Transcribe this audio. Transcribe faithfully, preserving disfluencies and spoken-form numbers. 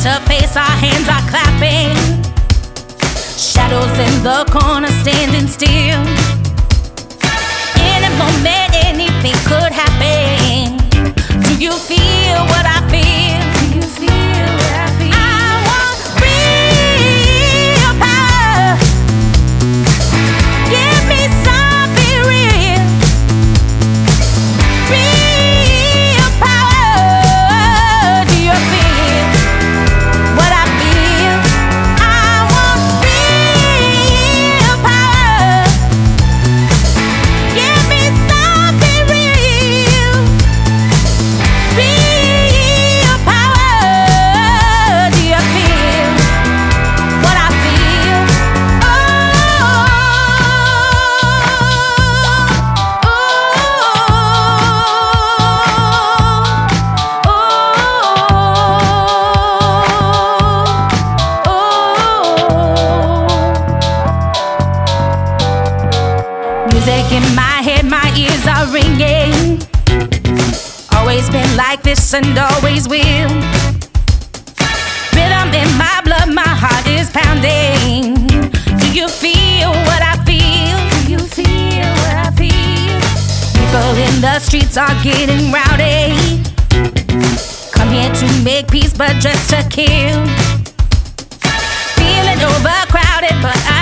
to face, our hands are clapping. Shadows in the corner standing still. In a moment anything could happen. Do you feel what I feel? Do you feel what I feel? I want real power. Give me something real. Real power. Do you feel what I feel? I want real power. Give me something real. Real power. Do you feel what I feel? Music in my head, my ears are ringing. Always been like this and always will. Rhythm in my blood, my heart is pounding. Do you feel what I feel? Do you feel what I feel? People in the streets are getting rowdy. Come here to make peace, but just to kill. Feeling overcrowded, but I